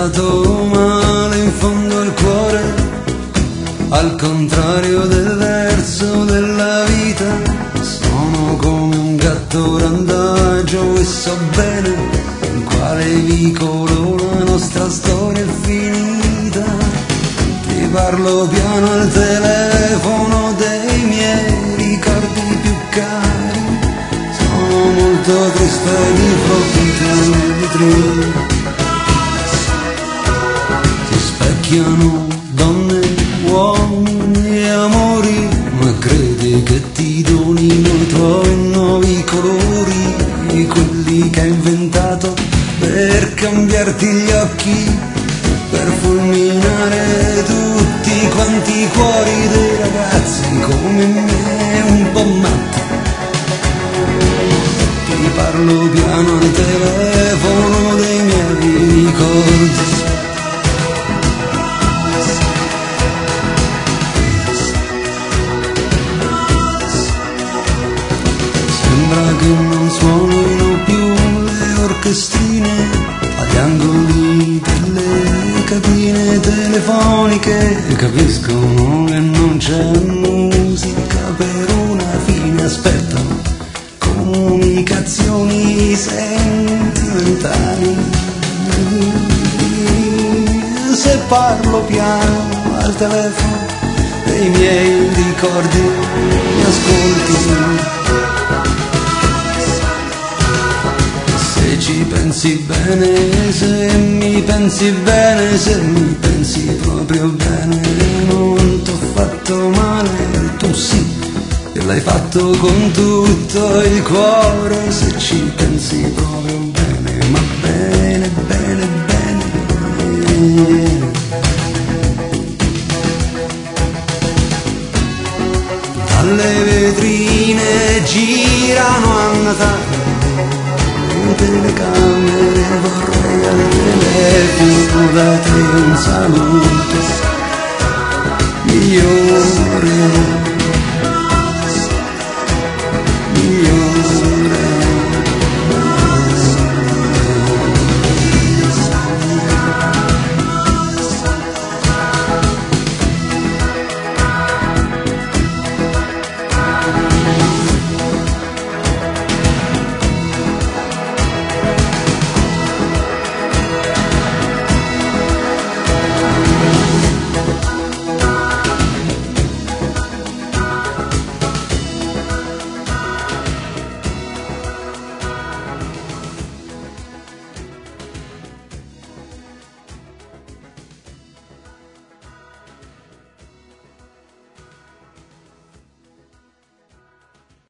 stato male in fondo al cuore, al contrario del verso della vita. Sono come un gatto randagio e so bene in quale vicolo la nostra storia è finita. Ti parlo piano al telefono dei miei ricordi più cari. Sono molto triste di fronte alle vetrine. Ti specchiano donne, uomini e amori, ma credi che ti donino i tuoi nuovi colori, quelli che hai inventato per cambiarti gli occhi, per fulminare tutti quanti i cuori dei ragazzi come me, un po' matti. Ti parlo piano al telefono dei miei ricordi. Sembra che non suonino più le orchestrine agli angoli delle cabine telefoniche. Capiscono che non c'è musica per una fine, aspettano comunicazioni sentimentali. Se parlo piano al telefono dei miei ricordi, mi ascolti. Se ci pensi bene, se mi pensi bene, se mi pensi proprio bene, non t'ho fatto male, tu sì, e l'hai fatto con tutto il cuore. Se ci pensi proprio bene, ma bene, bene, bene. Dalle vetrine girano a Natale telecamere, vorrei al telefono da te un saluto migliore, migliore.